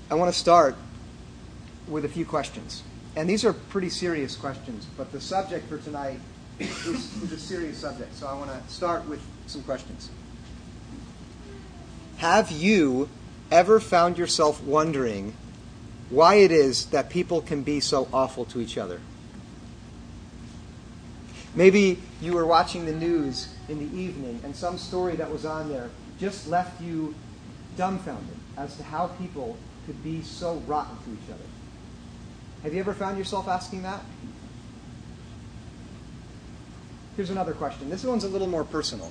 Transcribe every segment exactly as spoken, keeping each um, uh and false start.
I want to start with a few questions. And these are pretty serious questions, but the subject for tonight is, is a serious subject. So I want to start with some questions. Have you ever found yourself wondering why it is that people can be so awful to each other? Maybe you were watching the news in the evening and some story that was on there just left you dumbfounded as to how people could be so rotten to each other. Have you ever found yourself asking that? Here's another question. This one's a little more personal.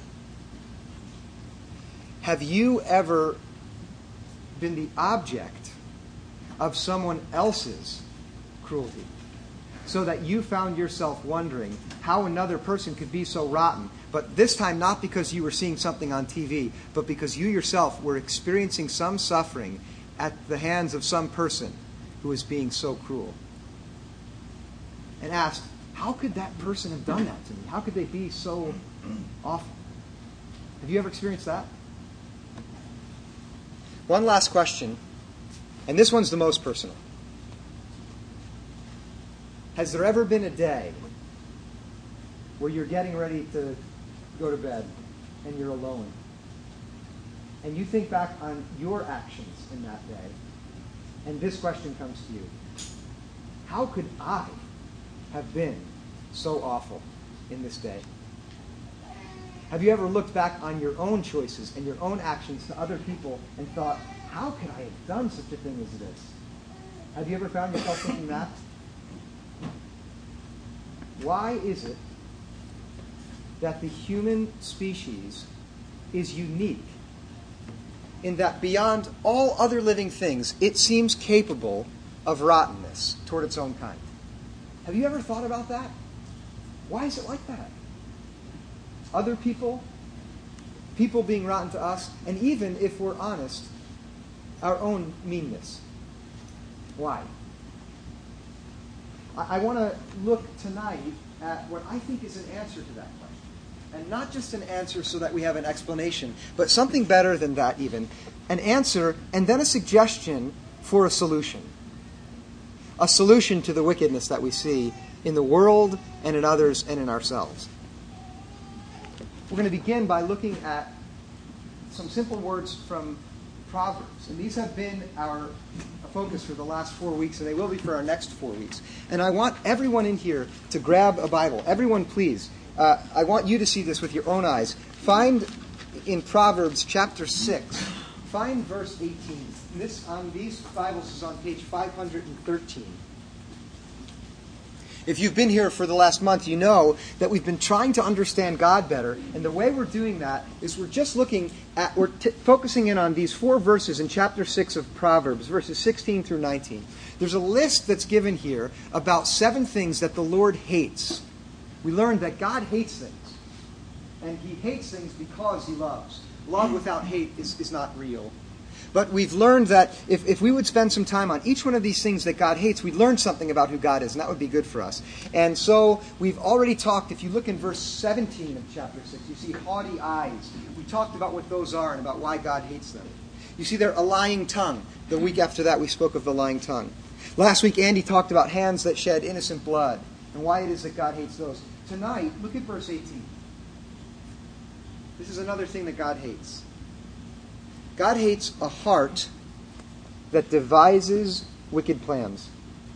Have you ever been the object of someone else's cruelty, so that you found yourself wondering how another person could be so rotten, but this time not because you were seeing something on T V, but because you yourself were experiencing some suffering at the hands of some person who was being so cruel? And asked, how could that person have done that to me? How could they be so awful? Have you ever experienced that? One last question, and this one's the most personal. Has there ever been a day where you're getting ready to go to bed and you're alone, and you think back on your actions in that day, and this question comes to you: how could I have been so awful in this day? Have you ever looked back on your own choices and your own actions to other people and thought, how could I have done such a thing as this? Have you ever found yourself thinking that? Why is it that the human species is unique in that beyond all other living things, it seems capable of rottenness toward its own kind? Have you ever thought about that? Why is it like that? Other people, people being rotten to us, and even, if we're honest, our own meanness. Why? I, I want to look tonight at what I think is an answer to that question. And not just an answer so that we have an explanation, but something better than that even. An answer and then a suggestion for a solution. A solution to the wickedness that we see in the world and in others and in ourselves. We're going to begin by looking at some simple words from Proverbs. And these have been our focus for the last four weeks, and they will be for our next four weeks. And I want everyone in here to grab a Bible. Everyone, please. Uh, I want you to see this with your own eyes. Find in Proverbs chapter six, find verse eighteen. And this on these Bibles is on page five hundred thirteen. If you've been here for the last month, you know that we've been trying to understand God better. And the way we're doing that is we're just looking at, we're t- focusing in on these four verses in chapter six of Proverbs, verses sixteen through nineteen. There's a list that's given here about seven things that the Lord hates. We learned that God hates things. And He hates things because He loves. Love without hate is, is not real. But we've learned that if, if we would spend some time on each one of these things that God hates, we'd learn something about who God is, and that would be good for us. And so we've already talked, if you look in verse seventeen of chapter six, you see haughty eyes. We talked about what those are and about why God hates them. You see there a lying tongue. The week after that, we spoke of the lying tongue. Last week, Andy talked about hands that shed innocent blood and why it is that God hates those. Tonight, look at verse eighteen. This is another thing that God hates. God hates a heart that devises wicked plans.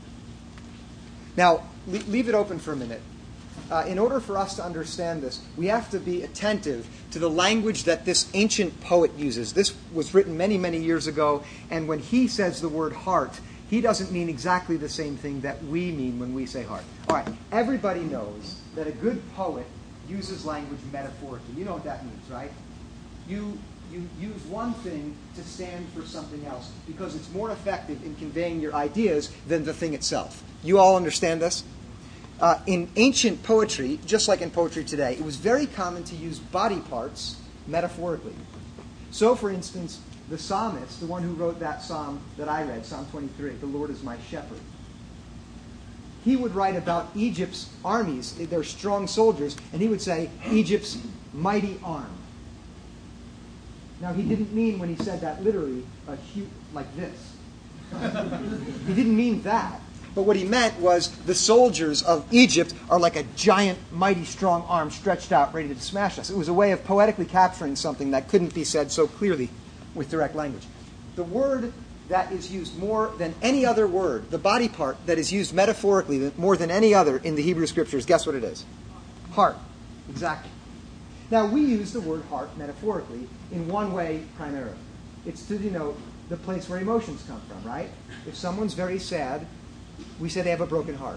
Now, leave it open for a minute. Uh, in order for us to understand this, we have to be attentive to the language that this ancient poet uses. This was written many, many years ago, and when he says the word heart, he doesn't mean exactly the same thing that we mean when we say heart. All right, everybody knows that a good poet uses language metaphorically. You know what that means, right? You... You use one thing to stand for something else because it's more effective in conveying your ideas than the thing itself. You all understand this? Uh, in ancient poetry, just like in poetry today, it was very common to use body parts metaphorically. So, for instance, the psalmist, the one who wrote that psalm that I read, Psalm twenty-three, "The Lord is my shepherd," he would write about Egypt's armies, their strong soldiers, and he would say, Egypt's mighty arm. Now, he didn't mean when he said that literally a huge, like this. He didn't mean that. But what he meant was the soldiers of Egypt are like a giant, mighty, strong arm stretched out, ready to smash us. It was a way of poetically capturing something that couldn't be said so clearly with direct language. The word that is used more than any other word, the body part that is used metaphorically more than any other in the Hebrew Scriptures, guess what it is? Heart. Exactly. Now, we use the word heart metaphorically in one way primarily. It's to denote the place where emotions come from, right? If someone's very sad, we say they have a broken heart.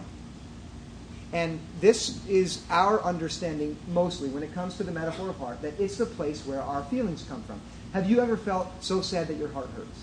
And this is our understanding mostly when it comes to the metaphor of heart, that it's the place where our feelings come from. Have you ever felt so sad that your heart hurts?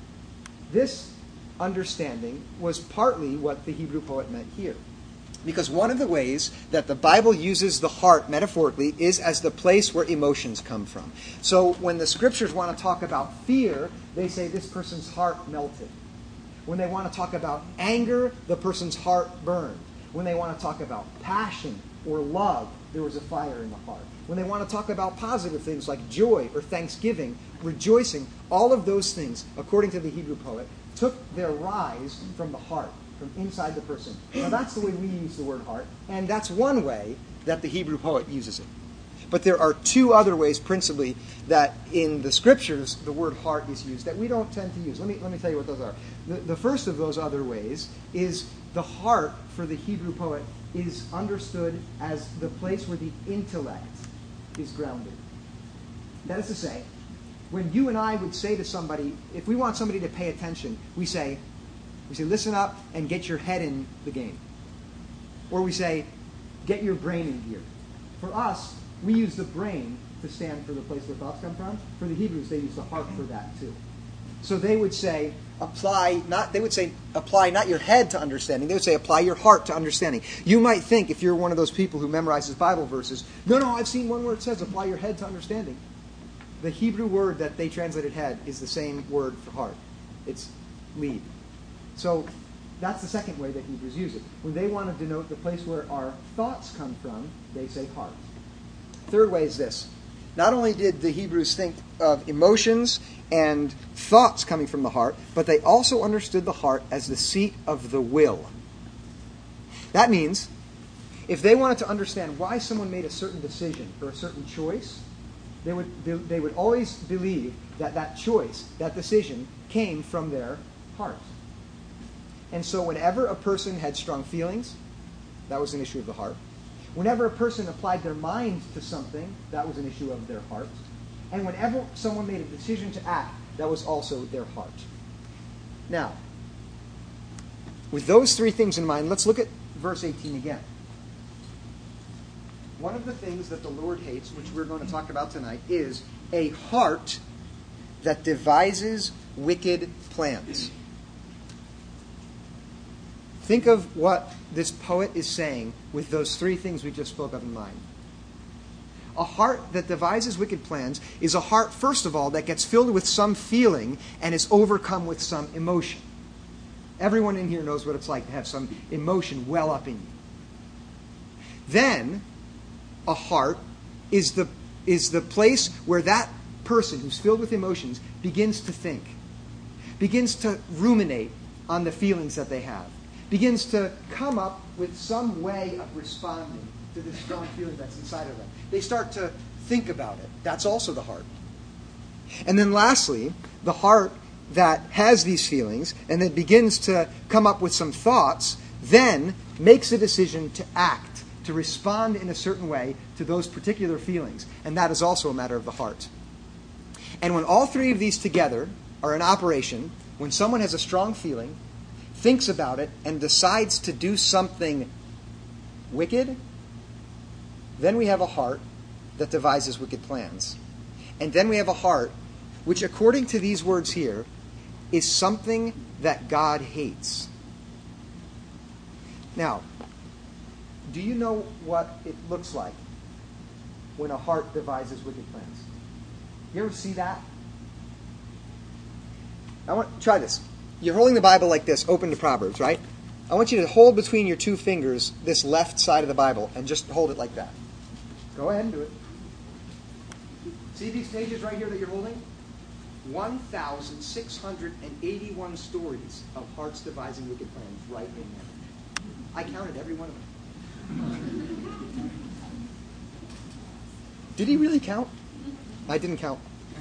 This understanding was partly what the Hebrew poet meant here. Because one of the ways that the Bible uses the heart metaphorically is as the place where emotions come from. So when the Scriptures want to talk about fear, they say this person's heart melted. When they want to talk about anger, the person's heart burned. When they want to talk about passion or love, there was a fire in the heart. When they want to talk about positive things like joy or thanksgiving, rejoicing, all of those things, according to the Hebrew poet, took their rise from the heart, from inside the person. Now that's the way we use the word heart, and that's one way that the Hebrew poet uses it. But there are two other ways, principally, that in the Scriptures the word heart is used that we don't tend to use. Let me, let me tell you what those are. The, the first of those other ways is the heart for the Hebrew poet is understood as the place where the intellect is grounded. That is to say, when you and I would say to somebody, if we want somebody to pay attention, we say, we say, listen up and get your head in the game. Or we say, get your brain in gear. For us, we use the brain to stand for the place where thoughts come from. For the Hebrews, they use the heart for that too. So they would say, apply not. They would say, apply not your head to understanding. They would say, apply your heart to understanding. You might think, if you're one of those people who memorizes Bible verses, no, no, I've seen one where it says, apply your head to understanding. The Hebrew word that they translated head is the same word for heart. It's lead. So that's the second way that Hebrews use it. When they want to denote the place where our thoughts come from, they say heart. Third way is this. Not only did the Hebrews think of emotions and thoughts coming from the heart, but they also understood the heart as the seat of the will. That means if they wanted to understand why someone made a certain decision or a certain choice, they would, they would always believe that that choice, that decision, came from their heart. And so whenever a person had strong feelings, that was an issue of the heart. Whenever a person applied their mind to something, that was an issue of their heart. And whenever someone made a decision to act, that was also their heart. Now, with those three things in mind, let's look at verse eighteen again. One of the things that the Lord hates, which we're going to talk about tonight, is a heart that devises wicked plans. Think of what this poet is saying with those three things we just spoke of in mind. A heart that devises wicked plans is a heart, first of all, that gets filled with some feeling and is overcome with some emotion. Everyone in here knows what it's like to have some emotion well up in you. Then, a heart is the, is the place where that person who's filled with emotions begins to think, begins to ruminate on the feelings that they have, begins to come up with some way of responding to this strong feeling that's inside of them. They start to think about it. That's also the heart. And then lastly, the heart that has these feelings and then begins to come up with some thoughts, then makes a decision to act, to respond in a certain way to those particular feelings. And that is also a matter of the heart. And when all three of these together are in operation, when someone has a strong feeling, thinks about it, and decides to do something wicked, then we have a heart that devises wicked plans. And then we have a heart which, according to these words here, is something that God hates. Now, do you know what it looks like when a heart devises wicked plans? You ever see that? I want try this. You're holding the Bible like this, open to Proverbs, right? I want you to hold between your two fingers this left side of the Bible and just hold it like that. Go ahead and do it. See these pages right here that you're holding? one thousand six hundred eighty-one stories of hearts devising wicked plans right in there. I counted every one of them. Did he really count? I didn't count.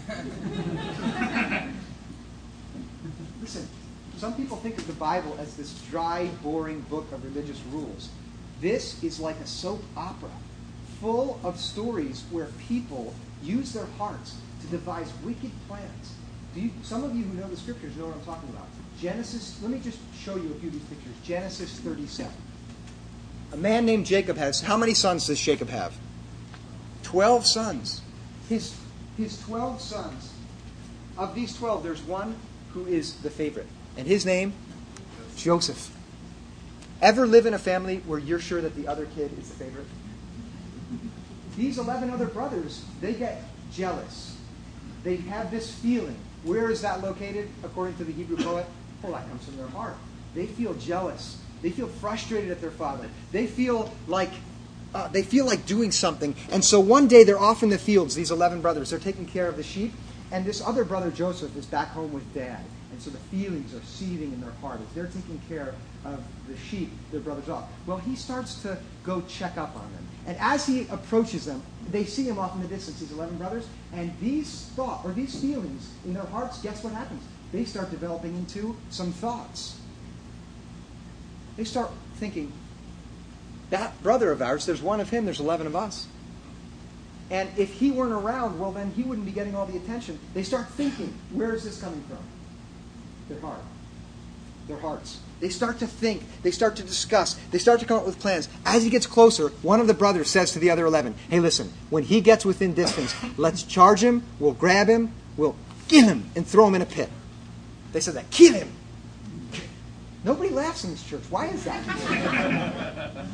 Listen, some people think of the Bible as this dry, boring book of religious rules. This is like a soap opera, full of stories where people use their hearts to devise wicked plans. Do you, some of you who know the scriptures know what I'm talking about. Genesis, let me just show you a few of these pictures. Genesis thirty-seven. A man named Jacob has, how many sons does Jacob have? Twelve sons. His, his twelve sons, of these twelve, there's one who is the favorite. And his name, Joseph. Ever live in a family where you're sure that the other kid is the favorite? These eleven other brothers, they get jealous. They have this feeling. Where is that located, according to the Hebrew poet? Well, that comes from their heart. They feel jealous. They feel frustrated at their father. They feel like uh, they feel like doing something. And so one day they're off in the fields, these eleven brothers. They're taking care of the sheep. And this other brother, Joseph, is back home with Dad. And so the feelings are seething in their heart as they're taking care of the sheep their brother's off. Well, he starts to go check up on them. And as he approaches them, they see him off in the distance, these eleven brothers. And these thoughts, or these feelings in their hearts, guess what happens? They start developing into some thoughts. They start thinking, that brother of ours, there's one of him, there's eleven of us. And if he weren't around, well, then he wouldn't be getting all the attention. They start thinking, where is this coming from? Their heart. Their hearts. They start to think. They start to discuss. They start to come up with plans. As he gets closer, one of the brothers says to the other eleven, hey, listen, when he gets within distance, let's charge him, we'll grab him, we'll kill him, and throw him in a pit. They said that, kill him. Nobody laughs in this church. Why is that?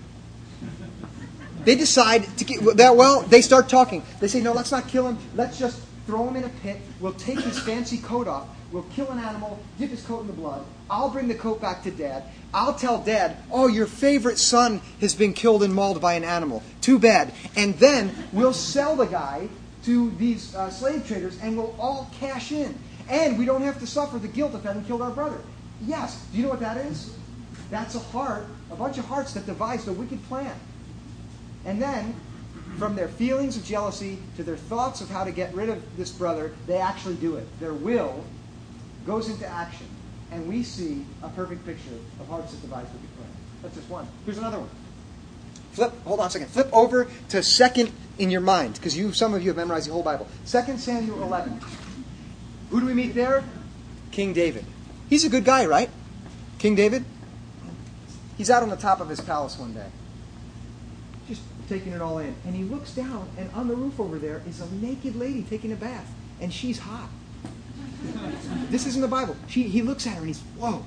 They decide to get, well, they start talking. They say, no, let's not kill him. Let's just throw him in a pit. We'll take his fancy coat off. We'll kill an animal, dip his coat in the blood. I'll bring the coat back to Dad. I'll tell Dad, oh, your favorite son has been killed and mauled by an animal. Too bad. And then we'll sell the guy to these uh, slave traders and we'll all cash in. And we don't have to suffer the guilt of having killed our brother. Yes. Do you know what that is? That's a heart, a bunch of hearts that devised a wicked plan. And then, from their feelings of jealousy to their thoughts of how to get rid of this brother, they actually do it. Their will goes into action. And we see a perfect picture of hearts that devise wicked plans. That's just one. Here's another one. Flip, hold on a second. Flip over to second in your mind, because you, some of you have memorized the whole Bible. Second Samuel eleven. Who do we meet there? King David. He's a good guy, right? King David? He's out on the top of his palace one day, just taking it all in. And he looks down, and on the roof over there is a naked lady taking a bath. And she's hot. This isn't the Bible. She, he looks at her and he's, whoa.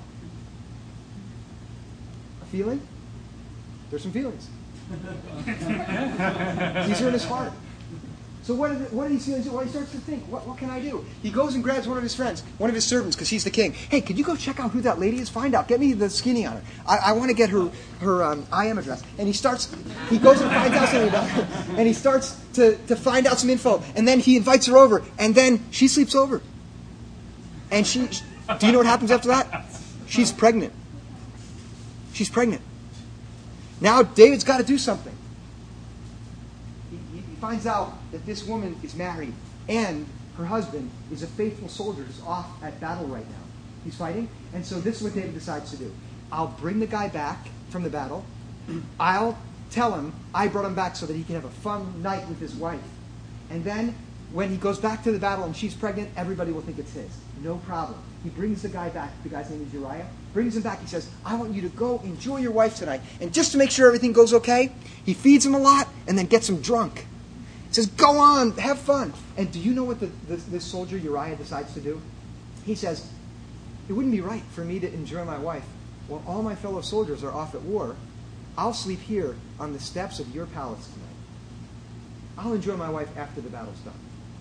A feeling? There's some feelings. These are in his heart. So what did, what did these feelings do? Well, he starts to think, what, what can I do? He goes and grabs one of his friends, one of his servants, because he's the king. Hey, could you go check out who that lady is? Find out. Get me the skinny on her. I, I want to get her her um, I M address. And he starts, he goes and finds out something about her. And he starts to, to find out some info. And then he invites her over. And then she sleeps over. And she, do you know what happens after that? She's pregnant. She's pregnant. Now David's got to do something. He, he finds out that this woman is married and her husband is a faithful soldier who's off at battle right now. He's fighting. And so this is what David decides to do. I'll bring the guy back from the battle. I'll tell him I brought him back so that he can have a fun night with his wife. And then when he goes back to the battle and she's pregnant, everybody will think it's his. No problem. He brings the guy back. The guy's name is Uriah. Brings him back. He says, I want you to go enjoy your wife tonight. And just to make sure everything goes okay, he feeds him a lot and then gets him drunk. He says, go on, have fun. And do you know what the, this, this soldier Uriah decides to do? He says, it wouldn't be right for me to enjoy my wife while all my fellow soldiers are off at war. I'll sleep here on the steps of your palace tonight. I'll enjoy my wife after the battle's done.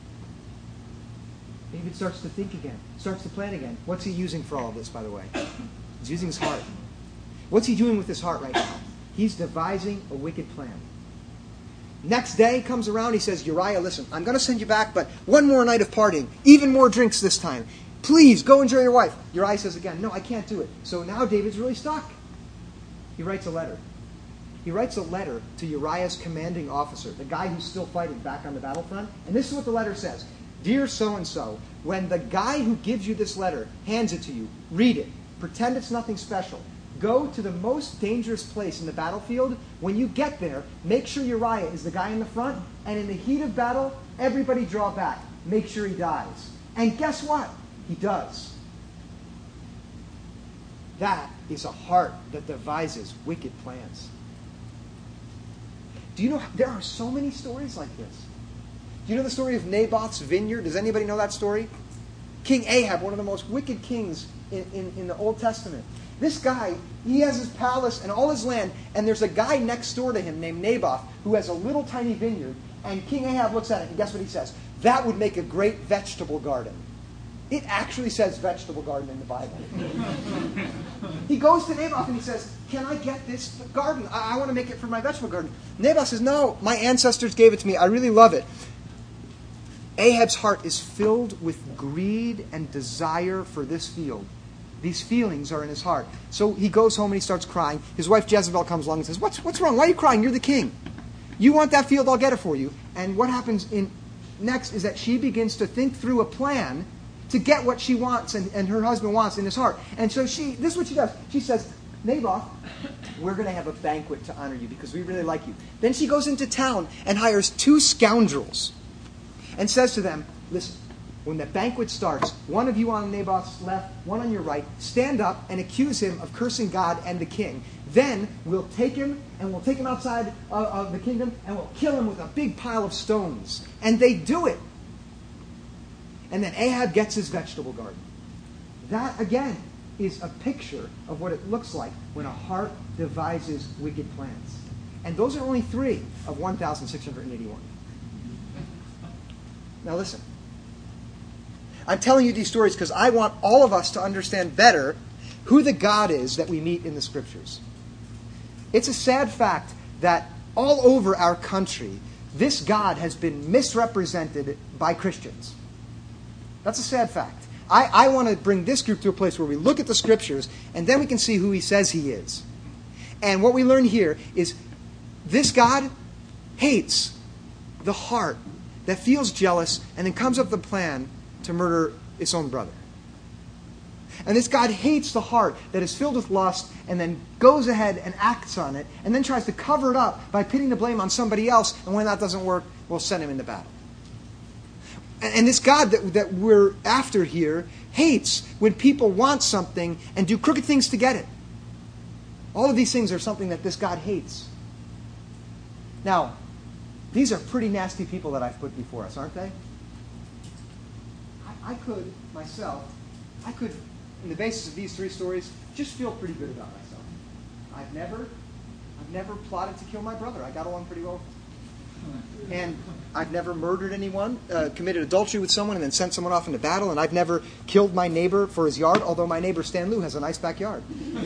David starts to think again, starts to plan again. What's he using for all of this, by the way? He's using his heart. What's he doing with his heart right now? He's devising a wicked plan. Next day comes around, he says, Uriah, listen, I'm going to send you back, but one more night of partying, even more drinks this time. Please, go enjoy your wife. Uriah says again, no, I can't do it. So now David's really stuck. He writes a letter. He writes a letter to Uriah's commanding officer, the guy who's still fighting back on the battlefront. And this is what the letter says. Dear so-and-so, when the guy who gives you this letter hands it to you, read it. Pretend it's nothing special. Go to the most dangerous place in the battlefield. When you get there, make sure Uriah is the guy in the front. And in the heat of battle, everybody draw back. Make sure he dies. And guess what? He does. That is a heart that devises wicked plans. Do you know, there are so many stories like this. Do you know the story of Naboth's vineyard? Does anybody know that story? King Ahab, one of the most wicked kings in, in, in the Old Testament. This guy, he has his palace and all his land, and there's a guy next door to him named Naboth who has a little tiny vineyard, and King Ahab looks at it, and guess what he says? That would make a great vegetable garden. It actually says vegetable garden in the Bible. He goes to Naboth and he says, can I get this garden? I, I want to make it for my vegetable garden. Naboth says, no, my ancestors gave it to me. I really love it. Ahab's heart is filled with greed and desire for this field. These feelings are in his heart. So he goes home and he starts crying. His wife Jezebel comes along and says, what's, what's wrong? Why are you crying? You're the king. You want that field, I'll get it for you. And what happens in next is that she begins to think through a plan to get what she wants and, and her husband wants in his heart. And so she, this is what she does. She says, Naboth, we're going to have a banquet to honor you because we really like you. Then she goes into town and hires two scoundrels and says to them, listen, when the banquet starts, one of you on Naboth's left, one on your right, stand up and accuse him of cursing God and the king. Then we'll take him and we'll take him outside of, of the kingdom and we'll kill him with a big pile of stones. And they do it. And then Ahab gets his vegetable garden. That, again, is a picture of what it looks like when a heart devises wicked plans. And those are only three of one thousand six hundred eighty-one. Now listen. I'm telling you these stories because I want all of us to understand better who the God is that we meet in the Scriptures. It's a sad fact that all over our country, this God has been misrepresented by Christians. That's a sad fact. I, I want to bring this group to a place where we look at the Scriptures and then we can see who he says he is. And what we learn here is this God hates the heart that feels jealous and then comes up with a plan to murder its own brother. And this God hates the heart that is filled with lust and then goes ahead and acts on it and then tries to cover it up by pinning the blame on somebody else, and when that doesn't work, we'll send him into battle. And this God that, that we're after here hates when people want something and do crooked things to get it. All of these things are something that this God hates. Now, these are pretty nasty people that I've put before us, aren't they? I, I could, myself, I could, in the basis of these three stories, just feel pretty good about myself. I've never, I've never plotted to kill my brother. I got along pretty well with him. And I've never murdered anyone, uh, committed adultery with someone, and then sent someone off into battle. And I've never killed my neighbor for his yard, although my neighbor Stan Lou has a nice backyard.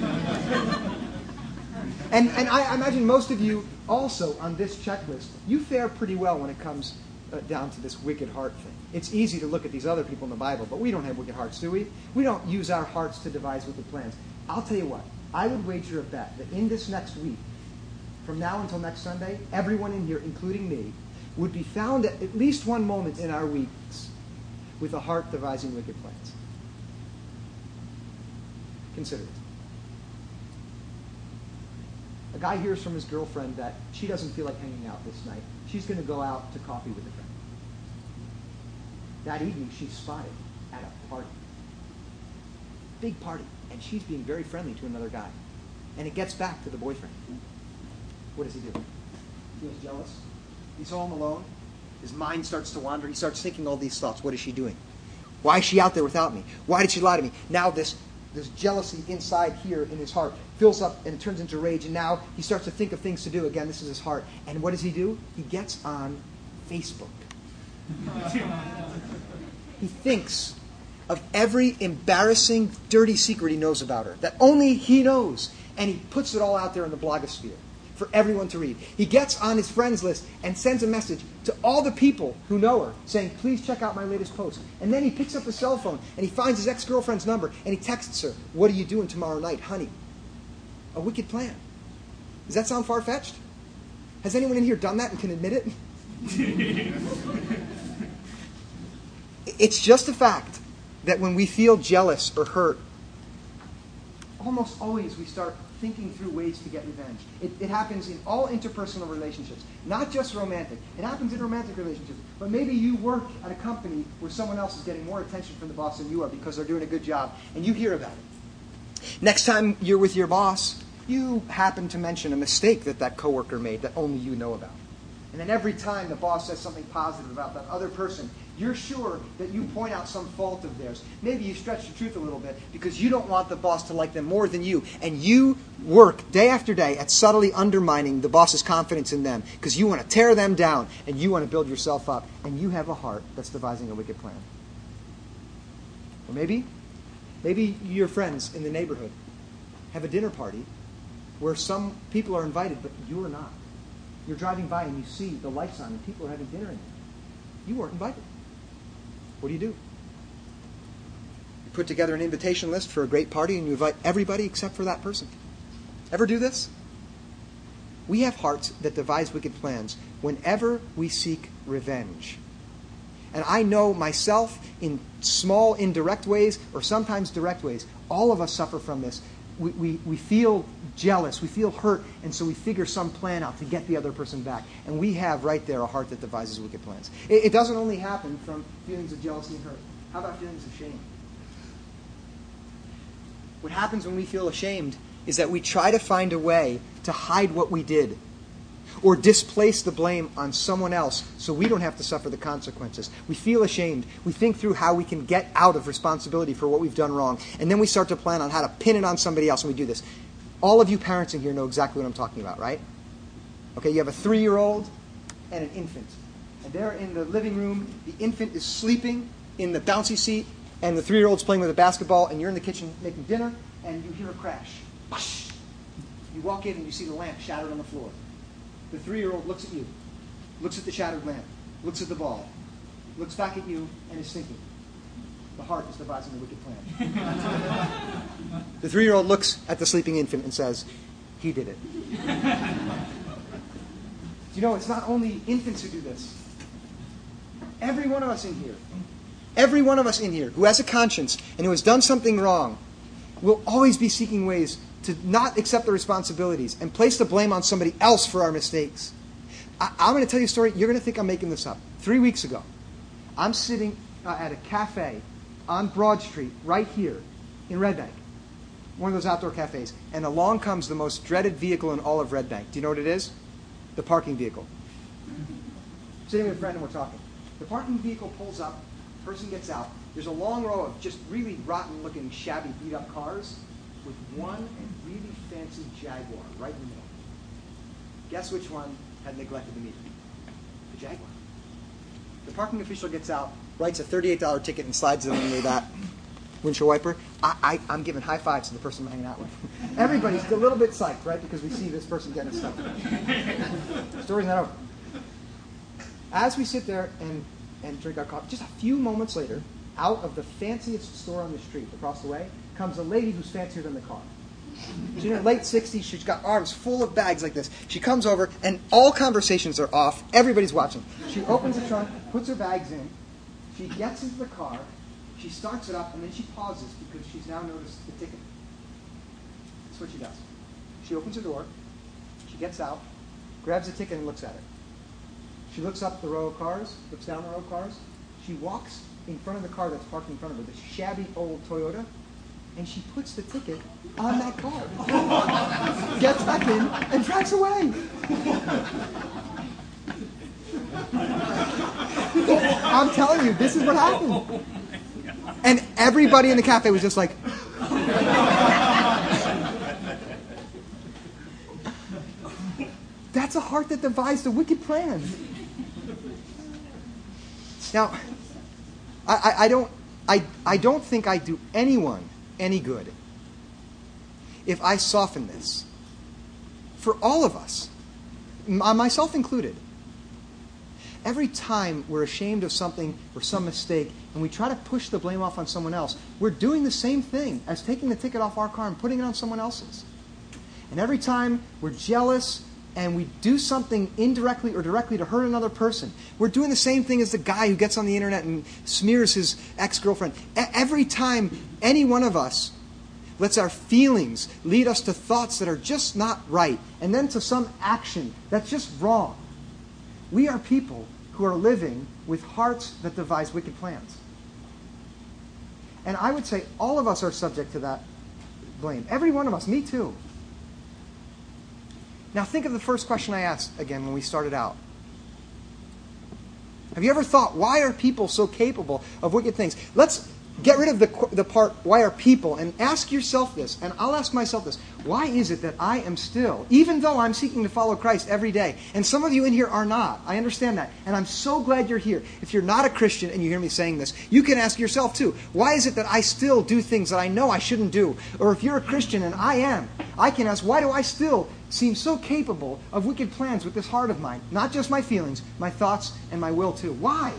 and and I imagine most of you also on this checklist, you fare pretty well when it comes uh, down to this wicked heart thing. It's easy to look at these other people in the Bible, but we don't have wicked hearts, do we? We don't use our hearts to devise wicked plans. I'll tell you what, I would wager a bet that in this next week, from now until next Sunday, everyone in here, including me, would be found at at least one moment in our weeks with a heart devising wicked plans. Consider it. A guy hears from his girlfriend that she doesn't feel like hanging out this night. She's going to go out to coffee with a friend. That evening, she's spotted at a party. Big party. And she's being very friendly to another guy. And it gets back to the boyfriend. What does he do? He feels jealous. He's home alone. His mind starts to wander. He starts thinking all these thoughts. What is she doing? Why is she out there without me? Why did she lie to me? Now this, this jealousy inside here in his heart fills up and it turns into rage. And now he starts to think of things to do. Again, this is his heart. And what does he do? He gets on Facebook. He thinks of every embarrassing, dirty secret he knows about her that only he knows. And he puts it all out there in the blogosphere. for everyone to read. He gets on his friends list and sends a message to all the people who know her saying, please check out my latest post. And then he picks up his cell phone and he finds his ex-girlfriend's number and he texts her, what are you doing tomorrow night, honey? A wicked plan. Does that sound far-fetched? Has anyone in here done that and can admit it? It's just a fact that when we feel jealous or hurt, almost always we start thinking through ways to get revenge. It, it happens in all interpersonal relationships, not just romantic. It happens in romantic relationships. But maybe you work at a company where someone else is getting more attention from the boss than you are because they're doing a good job, and you hear about it. Next time you're with your boss, you happen to mention a mistake that that coworker made that only you know about. And then every time the boss says something positive about that other person, you're sure that you point out some fault of theirs. Maybe you stretch the truth a little bit because you don't want the boss to like them more than you. And you work day after day at subtly undermining the boss's confidence in them because you want to tear them down and you want to build yourself up. And you have a heart that's devising a wicked plan. Or maybe, maybe your friends in the neighborhood have a dinner party where some people are invited, but you are not. You're driving by and you see the lights on and people are having dinner in there. You weren't invited. What do you do? You put together an invitation list for a great party and you invite everybody except for that person. Ever do this? We have hearts that devise wicked plans whenever we seek revenge. And I know myself in small, indirect ways or sometimes direct ways, all of us suffer from this. We, we, we feel jealous, we feel hurt, and so we figure some plan out to get the other person back. And we have right there a heart that devises wicked plans. It, it doesn't only happen from feelings of jealousy and hurt. How about feelings of shame? What happens when we feel ashamed is that we try to find a way to hide what we did or displace the blame on someone else so we don't have to suffer the consequences. We feel ashamed. We think through how we can get out of responsibility for what we've done wrong. And then we start to plan on how to pin it on somebody else, and we do this. All of you parents in here know exactly what I'm talking about, right? Okay, you have a three-year-old and an infant. And they're in the living room. The infant is sleeping in the bouncy seat, and the three-year-old's playing with a basketball, and you're in the kitchen making dinner, and you hear a crash. You walk in and you see the lamp shattered on the floor. The three-year-old looks at you, looks at the shattered lamp, looks at the ball, looks back at you, and is thinking, the heart is devising a wicked plan. The three-year-old looks at the sleeping infant and says, he did it. You know, it's not only infants who do this. Every one of us in here, every one of us in here who has a conscience and who has done something wrong will always be seeking ways to not accept the responsibilities and place the blame on somebody else for our mistakes. I, I'm going to tell you a story. You're going to think I'm making this up. Three weeks ago, I'm sitting uh, at a cafe on Broad Street right here in Red Bank, one of those outdoor cafes, and along comes the most dreaded vehicle in all of Red Bank. Do you know what it is? The parking vehicle. Sitting with a friend and we're talking. The parking vehicle pulls up, person gets out. There's a long row of just really rotten-looking, shabby, beat-up cars with one really fancy Jaguar right in the middle. Guess which one had neglected the meter? The Jaguar. The parking official gets out, writes a thirty-eight dollars ticket, and slides it under that windshield wiper. I, I, I'm giving high fives to the person I'm hanging out with. Everybody's a little bit psyched, right? Because we see this person getting stuff. The story's not over. As we sit there and, and drink our coffee, just a few moments later, out of the fanciest store on the street across the way, comes a lady who's fancier than the car. She's in her late sixties. She's got arms full of bags like this. She comes over, and all conversations are off. Everybody's watching. She opens the trunk, puts her bags in. She gets into the car. She starts it up, and then she pauses because she's now noticed the ticket. That's what she does. She opens her door. She gets out, grabs the ticket, and looks at it. She looks up the row of cars, looks down the row of cars. She walks in front of the car that's parked in front of her, this shabby old Toyota, and she puts the ticket on that car. Gets back in and drives away. I'm telling you, this is what happened. And everybody in the cafe was just like, that's a heart that devised a wicked plan. Now, I, I, I don't I, I don't think I do anyone any good if I soften this, for all of us, myself included. Every time we're ashamed of something or some mistake and we try to push the blame off on someone else, we're doing the same thing as taking the ticket off our car and putting it on someone else's. And every time we're jealous and we do something indirectly or directly to hurt another person, we're doing the same thing as the guy who gets on the internet and smears his ex-girlfriend. Every time any one of us lets our feelings lead us to thoughts that are just not right and then to some action that's just wrong, we are people who are living with hearts that devise wicked plans. And I would say all of us are subject to that blame. Every one of us, me too. Now think of the first question I asked again when we started out. Have you ever thought, why are people so capable of wicked things? Let's get rid of the, the part, why are people, and ask yourself this, and I'll ask myself this. Why is it that I am still, even though I'm seeking to follow Christ every day, and some of you in here are not, I understand that, and I'm so glad you're here. If you're not a Christian and you hear me saying this, you can ask yourself too, why is it that I still do things that I know I shouldn't do? Or if you're a Christian and I am, I can ask, why do I still seem so capable of wicked plans with this heart of mine? Not just my feelings, my thoughts, and my will too. Why?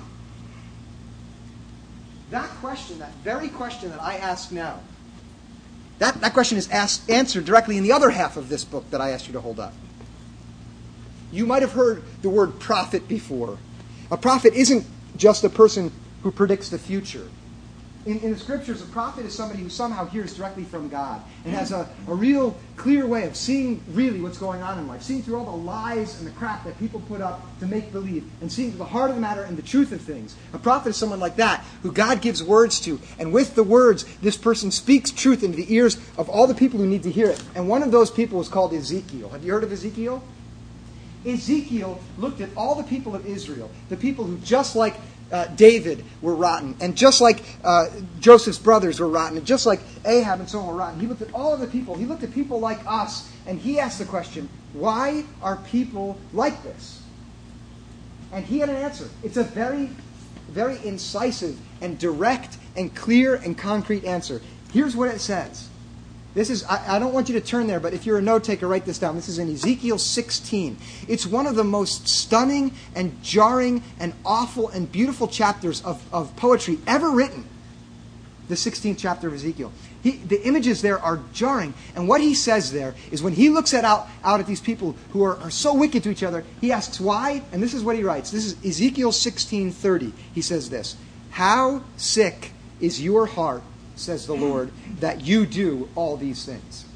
That question, that very question that I ask now, that, that question is asked, answered directly in the other half of this book that I asked you to hold up. You might have heard the word prophet before. A prophet isn't just a person who predicts the future. In, in the Scriptures, a prophet is somebody who somehow hears directly from God and has a, a real clear way of seeing really what's going on in life, seeing through all the lies and the crap that people put up to make believe, and seeing to the heart of the matter and the truth of things. A prophet is someone like that, who God gives words to, and with the words, this person speaks truth into the ears of all the people who need to hear it. And one of those people is called Ezekiel. Have you heard of Ezekiel? Ezekiel looked at all the people of Israel, the people who just like Uh, David were rotten, and just like uh, Joseph's brothers were rotten, and just like Ahab and so on were rotten. He looked at all of the people. He looked at people like us, and he asked the question, why are people like this? And he had an answer. It's a very, very incisive and direct and clear and concrete answer. Here's what it says. This is, I, I don't want you to turn there, but if you're a note taker, write this down. This is in Ezekiel sixteen. It's one of the most stunning and jarring and awful and beautiful chapters of, of poetry ever written. The sixteenth chapter of Ezekiel. He, the images there are jarring. And what he says there is when he looks at out, out at these people who are, are so wicked to each other, he asks why, and this is what he writes. This is Ezekiel sixteen thirty. He says this, "How sick is your heart, says the Lord, that you do all these things."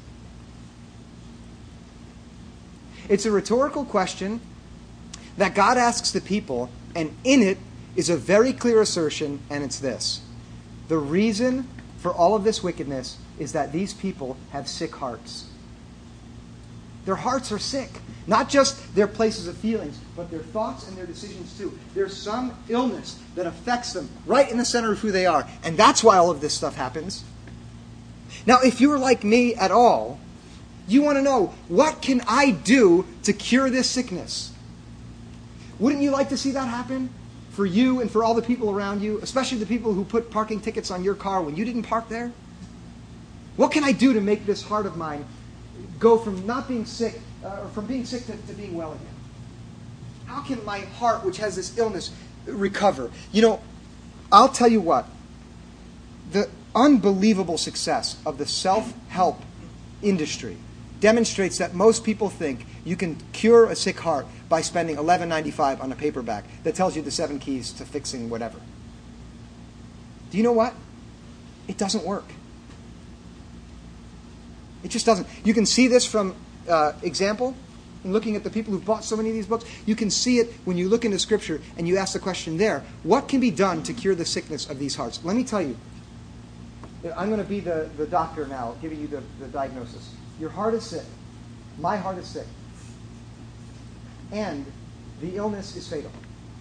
It's a rhetorical question that God asks the people, and in it is a very clear assertion, and it's this. The reason for all of this wickedness is that these people have sick hearts. Their hearts are sick. Not just their places of feelings, but their thoughts and their decisions too. There's some illness that affects them right in the center of who they are. And that's why all of this stuff happens. Now, if you're like me at all, you want to know, what can I do to cure this sickness? Wouldn't you like to see that happen for you and for all the people around you, especially the people who put parking tickets on your car when you didn't park there? What can I do to make this heart of mine go from not being sick, uh, or from being sick to, to being well again? How can my heart, which has this illness, recover? You know, I'll tell you what. The unbelievable success of the self-help industry demonstrates that most people think you can cure a sick heart by spending eleven ninety-five on a paperback that tells you the seven keys to fixing whatever. Do you know what? It doesn't work. It just doesn't. You can see this from uh, example in looking at the people who've bought so many of these books. You can see it when you look into Scripture and you ask the question there, what can be done to cure the sickness of these hearts? Let me tell you. I'm going to be the, the doctor now, giving you the, the diagnosis. Your heart is sick. My heart is sick. And the illness is fatal.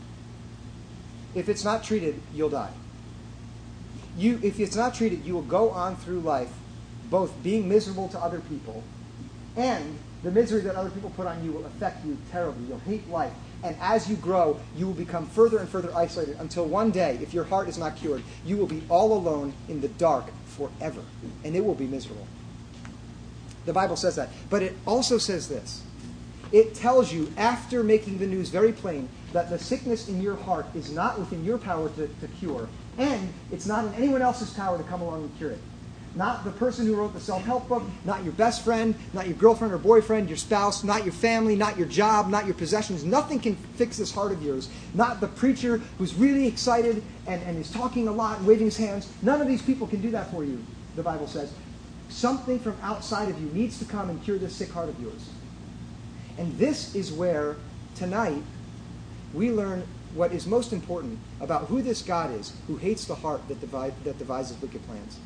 If it's not treated, you'll die. You, if it's not treated, you will go on through life both being miserable to other people, and the misery that other people put on you will affect you terribly. You'll hate life. And as you grow, you will become further and further isolated until one day, if your heart is not cured, you will be all alone in the dark forever. And it will be miserable. The Bible says that. But it also says this. it tells you, after making the news very plain, that the sickness in your heart is not within your power to, to cure, and it's not in anyone else's power to come along and cure it. Not the person who wrote the self-help book, not your best friend, not your girlfriend or boyfriend, your spouse, not your family, not your job, not your possessions. Nothing can fix this heart of yours. Not the preacher who's really excited and, and is talking a lot and waving his hands. None of these people can do that for you, the Bible says. Something from outside of you needs to come and cure this sick heart of yours. And this is where, tonight, we learn what is most important about who this God is who hates the heart that, divide, that devises wicked plans.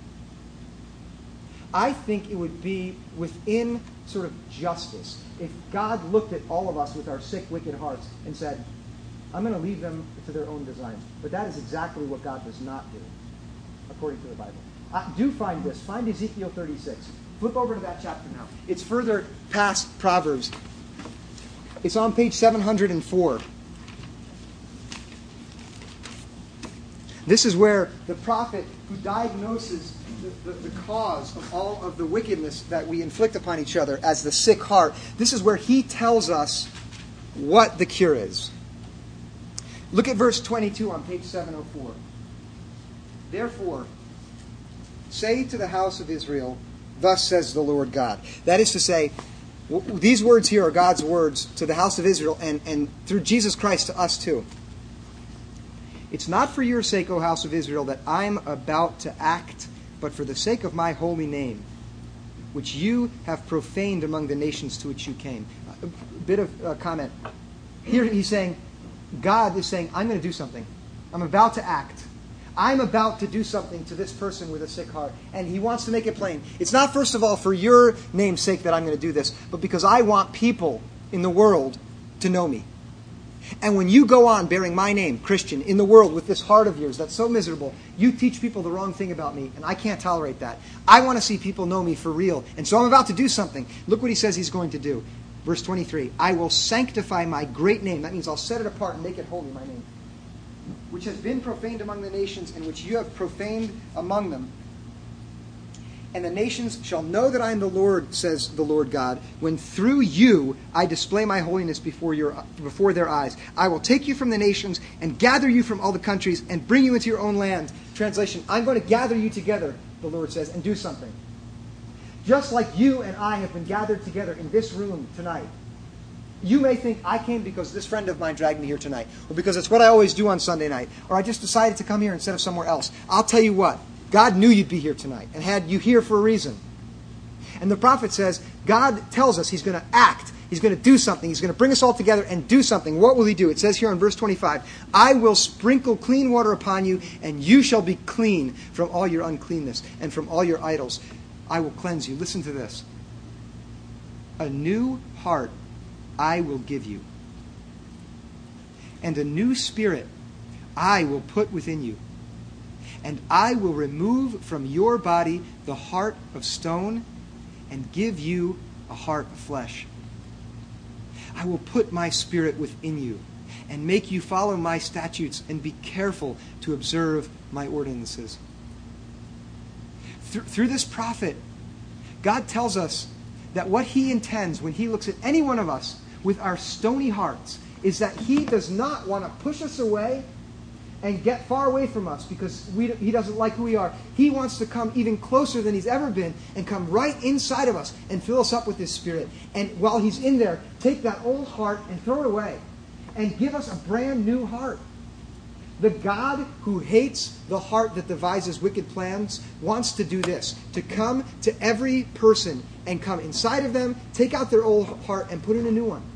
I think it would be within sort of justice if God looked at all of us with our sick, wicked hearts and said, I'm going to leave them to their own design. But that is exactly what God does not do, according to the Bible. Uh, do find this. Find Ezekiel thirty-six. Flip over to that chapter now. It's further past Proverbs. It's on page seven hundred four. This is where the prophet who diagnoses the, the, the cause of all of the wickedness that we inflict upon each other as the sick heart, this is where he tells us what the cure is. Look at verse twenty-two on page seven oh four. Therefore, say to the house of Israel, thus says the Lord God. That is to say, w- these words here are God's words to the house of Israel and, and through Jesus Christ to us too. It's not for your sake, O house of Israel, that I'm about to act, but for the sake of my holy name, which you have profaned among the nations to which you came. A bit of uh, comment. Here he's saying, God is saying, I'm going to do something. I'm about to act. I'm about to do something to this person with a sick heart. And he wants to make it plain. It's not, first of all, for your name's sake that I'm going to do this, but because I want people in the world to know me. And when you go on bearing my name, Christian, in the world with this heart of yours that's so miserable, you teach people the wrong thing about me, and I can't tolerate that. I want to see people know me for real, and so I'm about to do something. Look what he says he's going to do. Verse twenty-three, I will sanctify my great name. That means I'll set it apart and make it holy, my name, which has been profaned among the nations, and which you have profaned among them. And the nations shall know that I am the Lord, says the Lord God, when through you I display my holiness before your before their eyes. I will take you from the nations and gather you from all the countries and bring you into your own land. Translation, I'm going to gather you together, the Lord says, and do something. Just like you and I have been gathered together in this room tonight. You may think I came because this friend of mine dragged me here tonight, or because it's what I always do on Sunday night, or I just decided to come here instead of somewhere else. I'll tell you what. God knew you'd be here tonight and had you here for a reason. And the prophet says, God tells us he's going to act. He's going to do something. He's going to bring us all together and do something. What will he do? It says here in verse twenty-five, I will sprinkle clean water upon you, and you shall be clean from all your uncleanness and from all your idols. I will cleanse you. Listen to this. A new heart I will give you, and a new spirit I will put within you. And I will remove from your body the heart of stone and give you a heart of flesh. I will put my spirit within you and make you follow my statutes and be careful to observe my ordinances. Through, through this prophet, God tells us that what he intends when he looks at any one of us with our stony hearts is that he does not want to push us away and get far away from us because we, he doesn't like who we are. He wants to come even closer than he's ever been and come right inside of us and fill us up with his Spirit. And while he's in there, take that old heart and throw it away and give us a brand new heart. The God who hates the heart that devises wicked plans wants to do this, to come to every person and come inside of them, take out their old heart and put in a new one.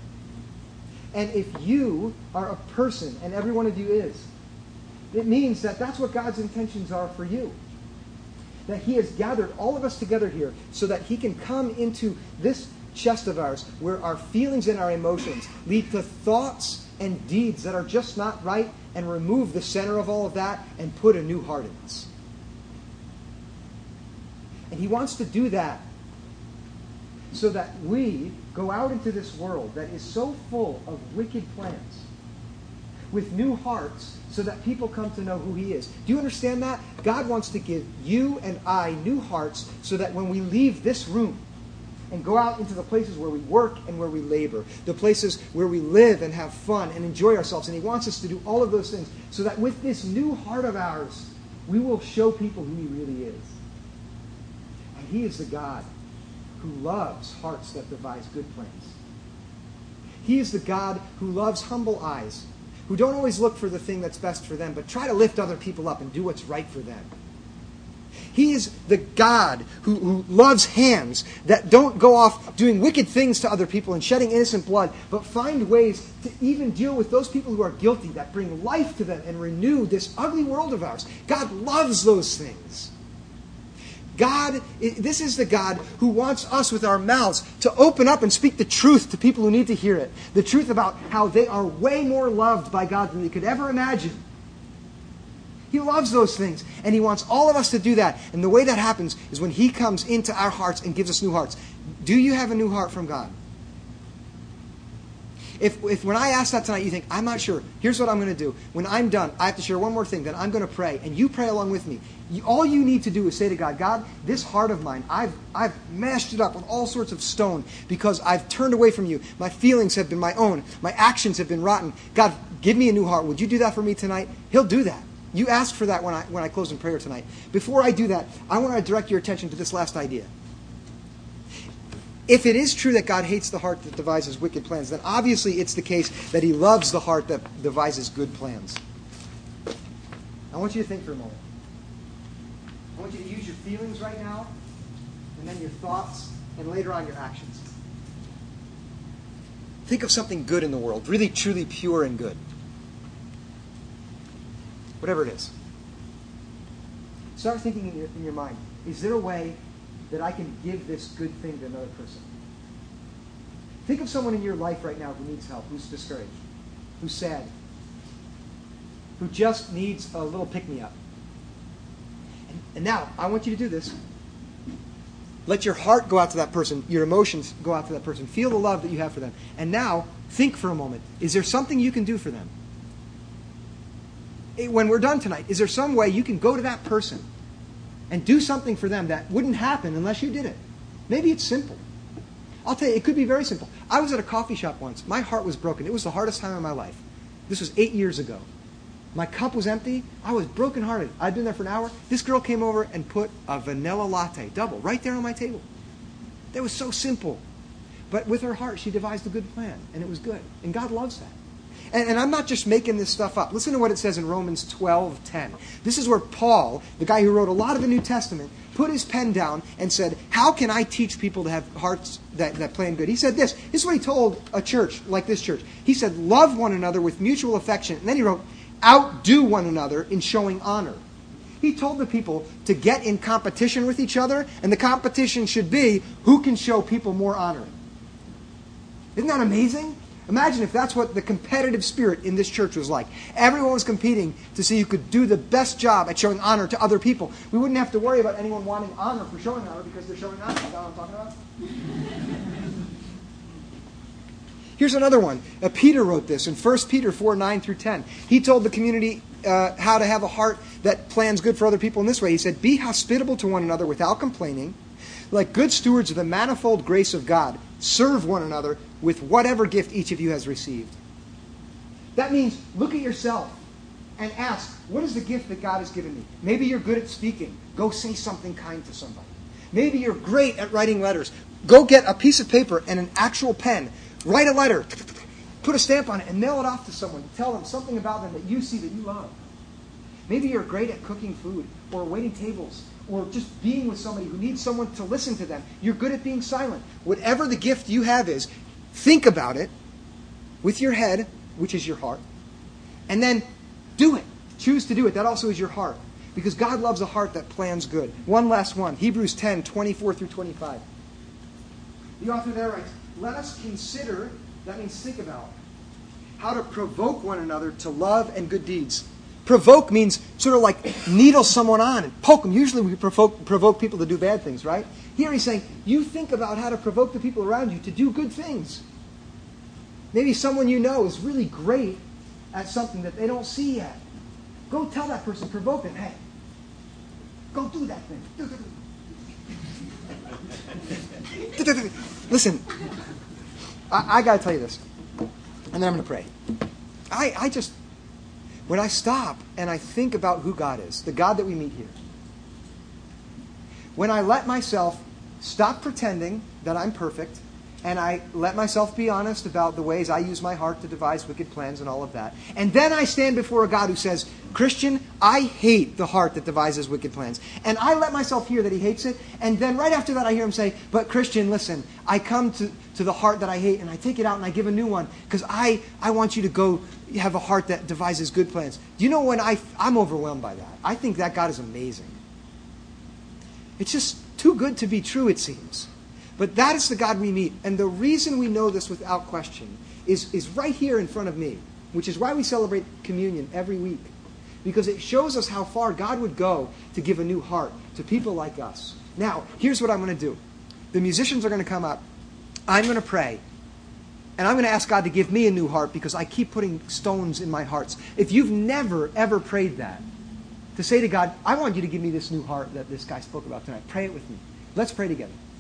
And if you are a person, and every one of you is, it means that that's what God's intentions are for you. That he has gathered all of us together here so that he can come into this chest of ours where our feelings and our emotions lead to thoughts and deeds that are just not right and remove the center of all of that and put a new heart in us. And he wants to do that so that we go out into this world that is so full of wicked plans with new hearts so that people come to know who he is. Do you understand that? God wants to give you and I new hearts so that when we leave this room, and go out into the places where we work and where we labor, the places where we live and have fun and enjoy ourselves. And he wants us to do all of those things so that with this new heart of ours, we will show people who he really is. And he is the God who loves hearts that devise good plans. He is the God who loves humble eyes, who don't always look for the thing that's best for them, but try to lift other people up and do what's right for them. He is the God who, who loves hands that don't go off doing wicked things to other people and shedding innocent blood, but find ways to even deal with those people who are guilty, that bring life to them and renew this ugly world of ours. God loves those things. God, this is the God who wants us with our mouths to open up and speak the truth to people who need to hear it. The truth about how they are way more loved by God than they could ever imagine. He loves those things, and he wants all of us to do that. And the way that happens is when he comes into our hearts and gives us new hearts. Do you have a new heart from God? If, if when I ask that tonight, you think, I'm not sure, here's what I'm going to do. When I'm done, I have to share one more thing, then I'm going to pray, and you pray along with me. You, all you need to do is say to God, God, this heart of mine, I've, I've mashed it up with all sorts of stone because I've turned away from you. My feelings have been my own. My actions have been rotten. God, give me a new heart. Would you do that for me tonight? He'll do that. You asked for that when I, when I close in prayer tonight. Before I do that, I want to direct your attention to this last idea. If it is true that God hates the heart that devises wicked plans, then obviously it's the case that he loves the heart that devises good plans. I want you to think for a moment. I want you to use your feelings right now, and then your thoughts, and later on your actions. Think of something good in the world, really truly pure and good. Whatever it is. Start thinking in your, in your mind, is there a way that I can give this good thing to another person? Think of someone in your life right now who needs help, who's discouraged, who's sad, who just needs a little pick-me-up. And, and now, I want you to do this. Let your heart go out to that person, your emotions go out to that person. Feel the love that you have for them. And now, think for a moment, is there something you can do for them? When we're done tonight, is there some way you can go to that person and do something for them that wouldn't happen unless you did it? Maybe it's simple. I'll tell you, it could be very simple. I was at a coffee shop once. My heart was broken. It was the hardest time of my life. This was eight years ago. My cup was empty. I was brokenhearted. I'd been there for an hour. This girl came over and put a vanilla latte, double, right there on my table. That was so simple. But with her heart, she devised a good plan, and it was good. And God loves that. And, and I'm not just making this stuff up. Listen to what it says in Romans twelve ten. This is where Paul, the guy who wrote a lot of the New Testament, put his pen down and said, how can I teach people to have hearts that, that plan good? He said this. This is what he told a church like this church. He said, love one another with mutual affection. And then he wrote, outdo one another in showing honor. He told the people to get in competition with each other, and the competition should be who can show people more honor. Isn't that amazing? Imagine if that's what the competitive spirit in this church was like. Everyone was competing to see who could do the best job at showing honor to other people. We wouldn't have to worry about anyone wanting honor for showing honor because they're showing honor. You know what I'm talking about? Here's another one. Uh, Peter wrote this in First Peter four, nine through ten. He told the community uh, how to have a heart that plans good for other people in this way. He said, be hospitable to one another without complaining. Like good stewards of the manifold grace of God, serve one another with whatever gift each of you has received. That means look at yourself and ask, what is the gift that God has given me? Maybe you're good at speaking. Go say something kind to somebody. Maybe you're great at writing letters. Go get a piece of paper and an actual pen. Write a letter. Put a stamp on it and mail it off to someone. Tell them something about them that you see that you love. Maybe you're great at cooking food or waiting tables or just being with somebody who needs someone to listen to them. You're good at being silent. Whatever the gift you have is, think about it with your head, which is your heart, and then do it. Choose to do it. That also is your heart. Because God loves a heart that plans good. One last one. Hebrews ten, twenty-four through twenty-five. The author there writes, let us consider, that means think about, how to provoke one another to love and good deeds. Provoke means sort of like needle someone on and poke them. Usually we provoke, provoke people to do bad things, right? Here he's saying, you think about how to provoke the people around you to do good things. Maybe someone you know is really great at something that they don't see yet. Go tell that person, provoke them, hey, go do that thing. Listen, I, I got to tell you this, and then I'm going to pray. I, I just, when I stop and I think about who God is, the God that we meet here, when I let myself stop pretending that I'm perfect, and I let myself be honest about the ways I use my heart to devise wicked plans and all of that, and then I stand before a God who says, Christian, I hate the heart that devises wicked plans. And I let myself hear that he hates it, and then right after that I hear him say, but Christian, listen, I come to, to the heart that I hate, and I take it out and I give a new one, because I, I want you to go have a heart that devises good plans. Do you know when I, I'm overwhelmed by that? I think that God is amazing. It's just too good to be true, it seems. But that is the God we meet. And the reason we know this without question is, is right here in front of me, which is why we celebrate communion every week. Because it shows us how far God would go to give a new heart to people like us. Now, here's what I'm going to do. The musicians are going to come up. I'm going to pray. And I'm going to ask God to give me a new heart because I keep putting stones in my hearts. If you've never, ever prayed that, to say to God, I want you to give me this new heart that this guy spoke about tonight. Pray it with me. Let's pray together.